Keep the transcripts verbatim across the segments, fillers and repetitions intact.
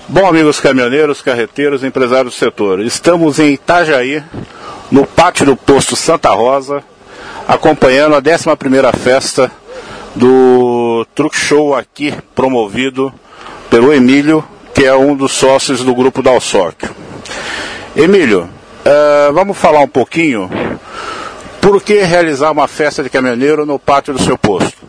Bom, amigos caminhoneiros, carreteiros, empresários do setor, estamos em Itajaí, no pátio do posto Santa Rosa, acompanhando a décima primeira festa do Truck Show aqui, promovido pelo Emílio, que é um dos sócios do grupo da Alsóquio. Emílio, uh, vamos falar um pouquinho por que realizar uma festa de caminhoneiro no pátio do seu posto?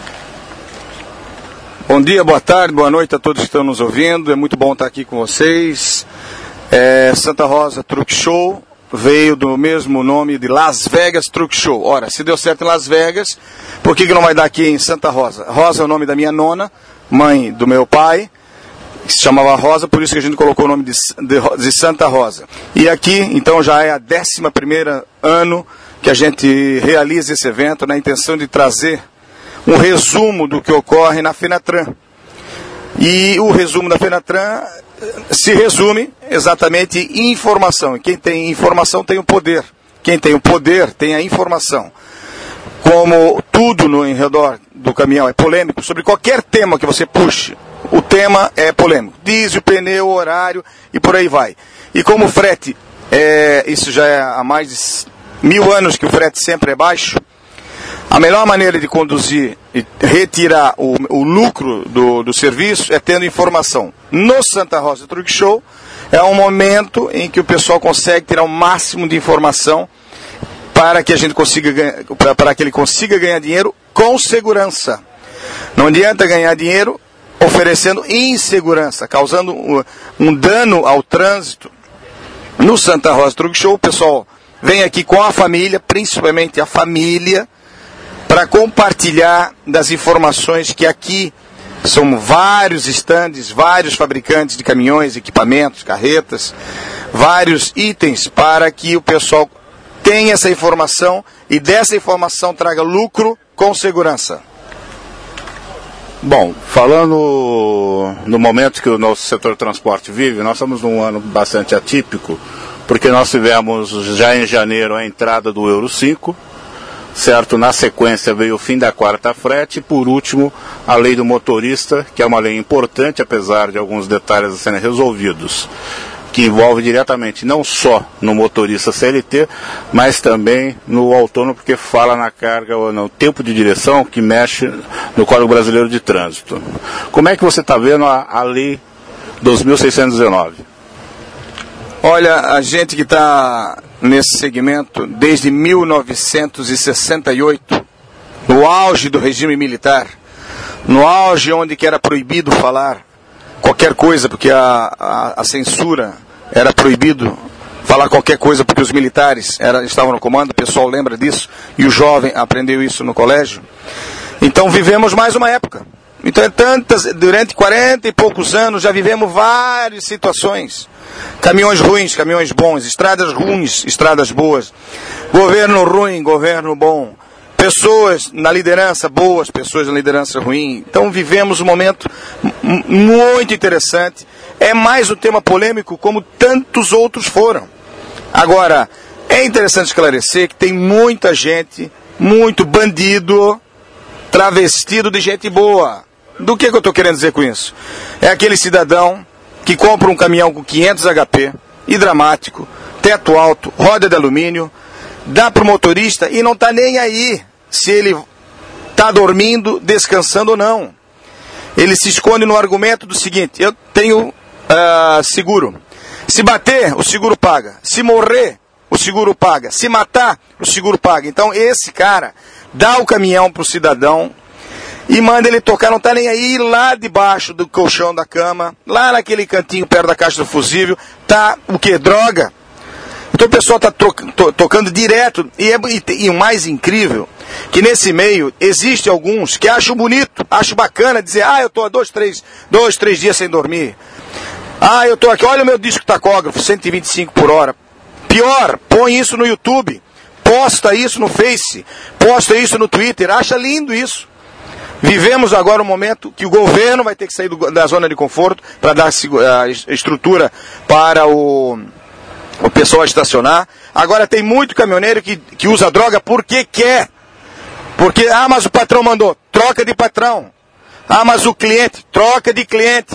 Bom dia, boa tarde, boa noite a todos que estão nos ouvindo. É muito bom estar aqui com vocês. É, Santa Rosa Truck Show veio do mesmo nome de Las Vegas Truck Show. Ora, se deu certo em Las Vegas, por que que não vai dar aqui em Santa Rosa? Rosa é o nome da minha nona, mãe do meu pai, que se chamava Rosa, por isso que a gente colocou o nome de, de, de Santa Rosa. E aqui, então, já é a décima primeira ano que a gente realiza esse evento na intenção de trazer um resumo do que ocorre na Fenatran. E o resumo da Fenatran se resume exatamente em informação. E quem tem informação tem o poder. Quem tem o poder tem a informação. Como tudo no em redor do caminhão é polêmico, sobre qualquer tema que você puxe, o tema é polêmico. Diesel, pneu, horário e por aí vai. E como o frete, é, isso já é há mais de mil anos que o frete sempre é baixo, a melhor maneira de conduzir e retirar o, o lucro do, do serviço é tendo informação. No Santa Rosa Truck Show é um momento em que o pessoal consegue tirar o máximo de informação para que a gente consiga ganhar, para que ele consiga ganhar dinheiro com segurança. Não adianta ganhar dinheiro oferecendo insegurança, causando um, um dano ao trânsito. No Santa Rosa Truck Show o pessoal vem aqui com a família, principalmente a família, para compartilhar das informações que aqui são vários estandes, vários fabricantes de caminhões, equipamentos, carretas, vários itens para que o pessoal tenha essa informação e dessa informação traga lucro com segurança. Bom, falando no momento que o nosso setor de transporte vive, nós estamos num ano bastante atípico, porque nós tivemos já em janeiro a entrada do Euro cinco, certo? Na sequência veio o fim da quarta frete e, por último, a lei do motorista, que é uma lei importante, apesar de alguns detalhes a serem resolvidos, que envolve diretamente não só no motorista C L T, mas também no autônomo, porque fala na carga ou no tempo de direção, que mexe no Código Brasileiro de Trânsito. Como é que você está vendo a, a lei dois mil seiscentos e dezenove? Olha, a gente que está nesse segmento desde mil novecentos e sessenta e oito, no auge do regime militar, no auge onde que era proibido falar qualquer coisa, porque a, a, a censura era proibido falar qualquer coisa, porque os militares era, estavam no comando, o pessoal lembra disso, e o jovem aprendeu isso no colégio. Então vivemos mais uma época. Então, é tantas, durante quarenta e poucos anos, já vivemos várias situações. Caminhões ruins, caminhões bons, estradas ruins, estradas boas, governo ruim, governo bom, pessoas na liderança boas, pessoas na liderança ruim. Então vivemos um momento muito interessante. É mais um tema polêmico como tantos outros foram. Agora, é interessante esclarecer que tem muita gente, muito bandido, travestido de gente boa. Do que, que eu estou querendo dizer com isso? É aquele cidadão que compra um caminhão com quinhentos H P, hidramático, teto alto, roda de alumínio, dá para o motorista e não está nem aí se ele está dormindo, descansando ou não. Ele se esconde no argumento do seguinte: eu tenho uh, seguro. Se bater, o seguro paga. Se morrer, o seguro paga. Se matar, o seguro paga. Então esse cara dá o caminhão para o cidadão e manda ele tocar, não está nem aí, lá debaixo do colchão da cama, lá naquele cantinho perto da caixa do fusível, tá o que? Droga. Então o pessoal está to to tocando direto, e, é, e, e o mais incrível, que nesse meio, existe alguns que acham bonito, acham bacana dizer, ah, eu estou há dois, três, dois, três dias sem dormir. Ah, eu estou aqui, olha o meu disco tacógrafo, cento e vinte e cinco por hora. Pior, põe isso no YouTube, posta isso no Face, posta isso no Twitter, acha lindo isso. Vivemos agora um momento que o governo vai ter que sair do, da zona de conforto para dar a estrutura para o, o pessoal estacionar. Agora tem muito caminhoneiro que, que usa droga porque quer. Porque, ah, mas o patrão mandou, troca de patrão. Ah, mas o cliente, troca de cliente.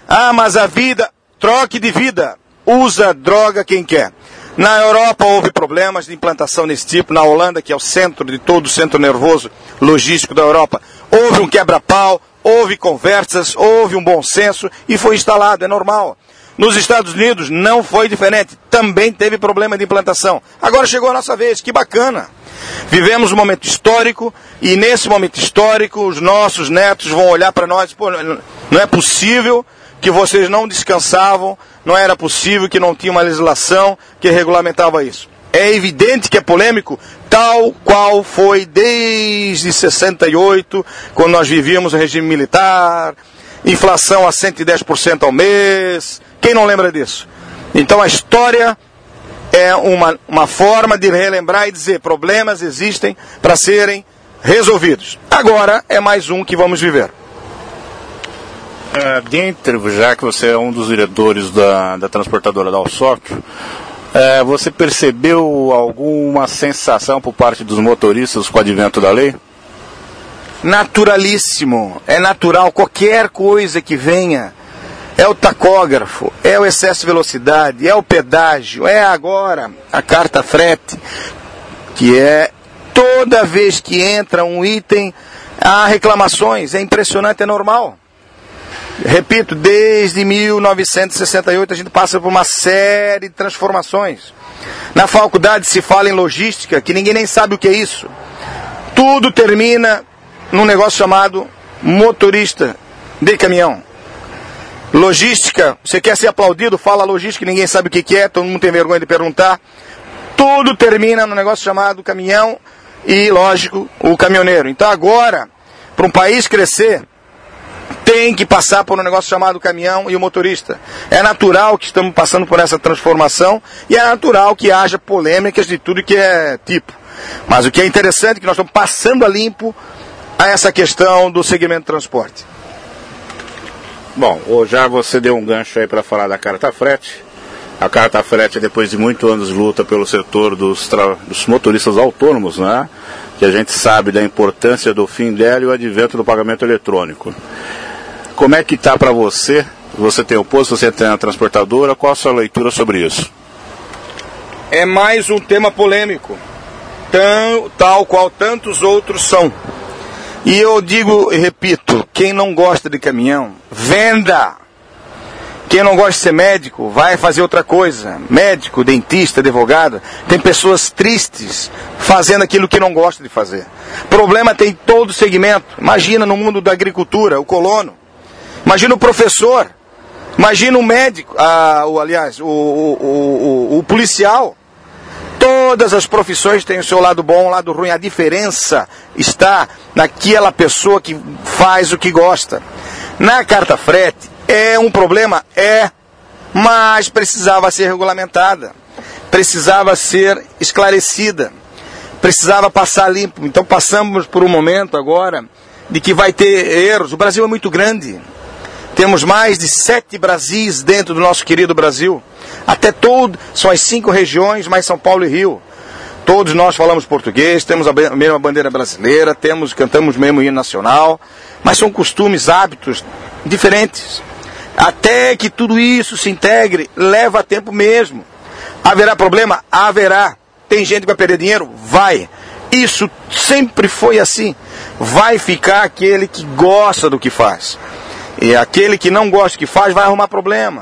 Ah, mas a vida, troque de vida, usa droga quem quer. Na Europa houve problemas de implantação desse tipo, na Holanda, que é o centro de todo o centro nervoso logístico da Europa, houve um quebra-pau, houve conversas, houve um bom senso e foi instalado, é normal. Nos Estados Unidos não foi diferente, também teve problema de implantação. Agora chegou a nossa vez, que bacana. Vivemos um momento histórico e nesse momento histórico os nossos netos vão olhar para nós, pô, não é possível que vocês não descansavam, não era possível que não tinha uma legislação que regulamentava isso. É evidente que é polêmico, tal qual foi desde sessenta e oito, quando nós vivíamos o regime militar, inflação a cento e dez por cento ao mês. Quem não lembra disso? Então a história é uma, uma forma de relembrar e dizer problemas existem para serem resolvidos. Agora é mais um que vamos viver. É, dentro, já que você é um dos diretores da, da transportadora da Alsóquio, é, você percebeu alguma sensação por parte dos motoristas com o advento da lei? Naturalíssimo, é natural, qualquer coisa que venha, é o tacógrafo, é o excesso de velocidade, é o pedágio, é agora a carta frete, que é toda vez que entra um item, há reclamações, é impressionante, é normal. Repito, desde mil novecentos e sessenta e oito a gente passa por uma série de transformações. Na faculdade se fala em logística, que ninguém nem sabe o que é isso. Tudo termina num negócio chamado motorista de caminhão. Logística, você quer ser aplaudido, fala logística, ninguém sabe o que é, todo mundo tem vergonha de perguntar. Tudo termina num negócio chamado caminhão e, lógico, o caminhoneiro. Então agora, para um país crescer, tem que passar por um negócio chamado caminhão e o motorista. É natural que estamos passando por essa transformação e é natural que haja polêmicas de tudo que é tipo. Mas o que é interessante é que nós estamos passando a limpo a essa questão do segmento de transporte. Bom, já você deu um gancho aí para falar da carta frete. A carta frete, depois de muitos anos de luta pelo setor dos, tra... dos motoristas autônomos, né? Que a gente sabe da importância do fim dela e o advento do pagamento eletrônico. Como é que está para você? Você tem o posto, você tem a transportadora, qual a sua leitura sobre isso? É mais um tema polêmico, tão, tal qual tantos outros são. E eu digo e repito, quem não gosta de caminhão, venda! Quem não gosta de ser médico, vai fazer outra coisa. Médico, dentista, advogado. Tem pessoas tristes fazendo aquilo que não gosta de fazer. Problema tem todo segmento. Imagina no mundo da agricultura, o colono. Imagina o professor. Imagina o médico, ah, o, aliás, o, o, o, o, o policial. Todas as profissões têm o seu lado bom, o lado ruim. A diferença está naquela pessoa que faz o que gosta. Na carta frete, é um problema? É, mas precisava ser regulamentada, precisava ser esclarecida, precisava passar limpo. Então passamos por um momento agora de que vai ter erros. O Brasil é muito grande, temos mais de sete Brasis dentro do nosso querido Brasil, até todo, são as cinco regiões, mais São Paulo e Rio. Todos nós falamos português, temos a mesma bandeira brasileira, temos, cantamos o mesmo hino nacional, mas são costumes, hábitos diferentes. Até que tudo isso se integre, leva tempo mesmo. Haverá problema? Haverá. Tem gente que vai perder dinheiro? Vai. Isso sempre foi assim. Vai ficar aquele que gosta do que faz. E aquele que não gosta do que faz vai arrumar problema.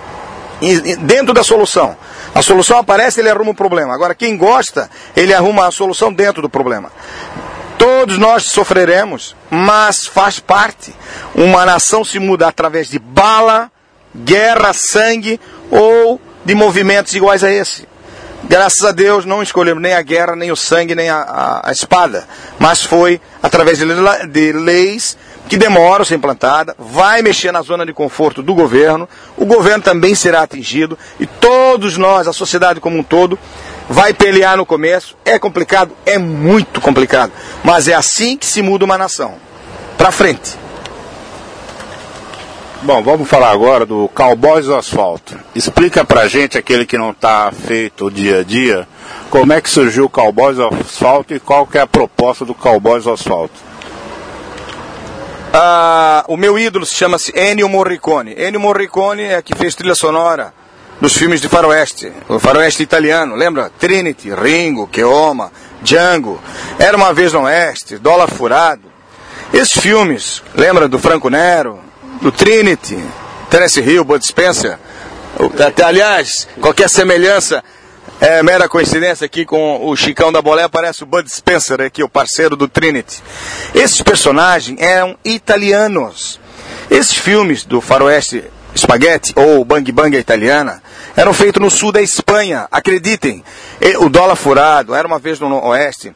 E dentro da solução. A solução aparece, ele arruma o problema. Agora, quem gosta, ele arruma a solução dentro do problema. Todos nós sofreremos, mas faz parte. Uma nação se muda através de bala, guerra, sangue ou de movimentos iguais a esse. Graças a Deus não escolhemos nem a guerra, nem o sangue, nem a, a, a espada. Mas foi através de, de leis que demoram a ser implantada, vai mexer na zona de conforto do governo, o governo também será atingido e todos nós, a sociedade como um todo, vai pelear no começo. É complicado? É muito complicado. Mas é assim que se muda uma nação. Pra frente. Bom, vamos falar agora do Cowboys do Asfalto. Explica pra gente, aquele que não está feito o dia a dia, como é que surgiu o Cowboys do Asfalto e qual que é a proposta do Cowboys do Asfalto. Ah, o meu ídolo chama-se Ennio Morricone. Ennio Morricone é que fez trilha sonora dos filmes de faroeste, o faroeste italiano, lembra? Trinity, Ringo, Keoma, Django, Era Uma Vez no Oeste, Dólar Furado. Esses filmes, lembra do Franco Nero, do Trinity, Terence Hill, Bud Spencer? Aliás, qualquer semelhança é mera coincidência aqui com o Chicão da Bolé, parece o Bud Spencer aqui, o parceiro do Trinity. Esses personagens eram italianos. Esses filmes do faroeste Spaghetti ou Bang Bang italiana eram feitos no sul da Espanha, acreditem. O Dólar Furado, Era Uma Vez no Oeste,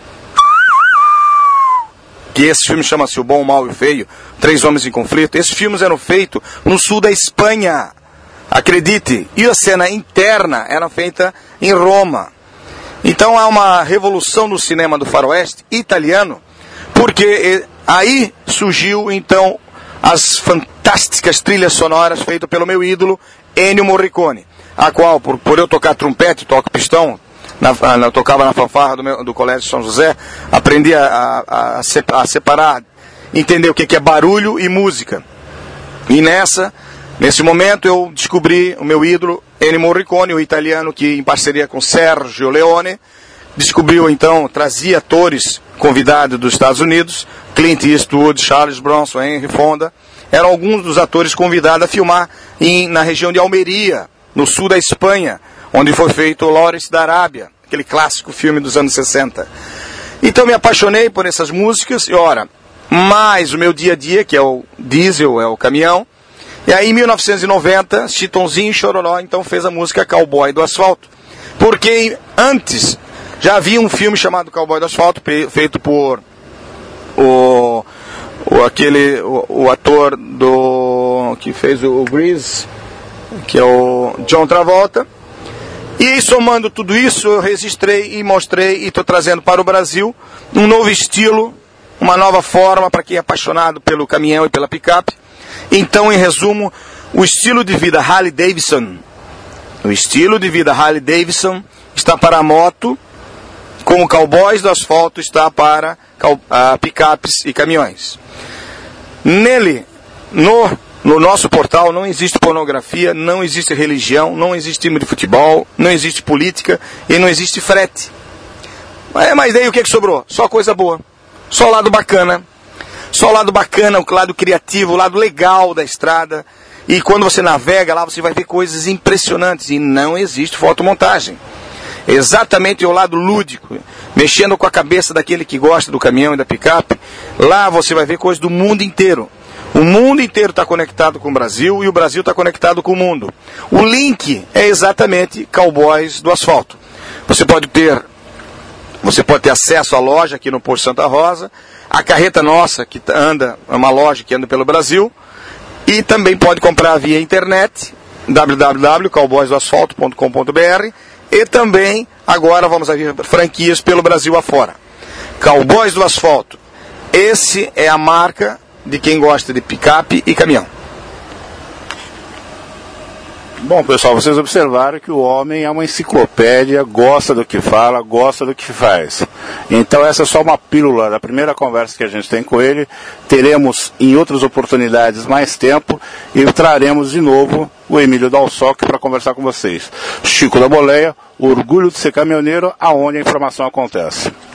que esse filme chama-se O Bom, o Mal e o Feio, Três Homens em Conflito. Esses filmes eram feitos no sul da Espanha, acredite. E a cena interna era feita em Roma. Então há uma revolução no cinema do faroeste italiano, porque aí surgiu então as fantásticas trilhas sonoras feitas pelo meu ídolo Ennio Morricone, a qual, por, por eu tocar trompete, toco pistão, na, na, eu tocava na fanfarra do, meu, do Colégio São José, aprendi a, a, a separar, entender o que, que é barulho e música. E nessa, nesse momento eu descobri o meu ídolo Ennio Morricone, o italiano que em parceria com Sergio Leone, descobriu então, trazia atores convidados dos Estados Unidos, Clint Eastwood, Charles Bronson, Henry Fonda, eram alguns dos atores convidados a filmar em, na região de Almeria, no sul da Espanha, onde foi feito o Lawrence da Arábia, aquele clássico filme dos anos sessenta. Então me apaixonei por essas músicas, e ora, mais o meu dia a dia, que é o diesel, é o caminhão, e aí em mil novecentos e noventa, Chitãozinho e Chororó então fez a música Cowboy do Asfalto, porque antes já havia um filme chamado Cowboy do Asfalto, feito por o, o, aquele, o, o ator do, que fez o, o Grease, que é o John Travolta. E somando tudo isso, eu registrei e mostrei e estou trazendo para o Brasil um novo estilo, uma nova forma para quem é apaixonado pelo caminhão e pela picape. Então, em resumo, o estilo de vida Harley Davidson, o estilo de vida Harley Davidson está para a moto, como o Cowboys do Asfalto está para uh, picapes e caminhões. Nele, no, no nosso portal, não existe pornografia, não existe religião, não existe time de futebol, não existe política e não existe frete. Mas, mas daí o que, que sobrou? Só coisa boa, só lado bacana, só lado bacana, o lado criativo, o lado legal da estrada. E quando você navega lá, você vai ver coisas impressionantes e não existe fotomontagem. Exatamente o lado lúdico, mexendo com a cabeça daquele que gosta do caminhão e da picape. Lá você vai ver coisas do mundo inteiro. O mundo inteiro está conectado com o Brasil e o Brasil está conectado com o mundo. O link é exatamente Cowboys do Asfalto. Você pode ter, você pode ter acesso à loja aqui no Posto Santa Rosa, a carreta nossa que anda, é uma loja que anda pelo Brasil, e também pode comprar via internet, w w w ponto cowboys do asfalto ponto com ponto b r. E também, agora vamos abrir franquias pelo Brasil afora. Cowboys do Asfalto. Esse é a marca de quem gosta de picape e caminhão. Bom, pessoal, vocês observaram que o homem é uma enciclopédia, gosta do que fala, gosta do que faz. Então essa é só uma pílula da primeira conversa que a gente tem com ele. Teremos em outras oportunidades mais tempo e traremos de novo o Emílio Dalsoc para conversar com vocês. Chico da Boleia, orgulho de ser caminhoneiro, aonde a informação acontece.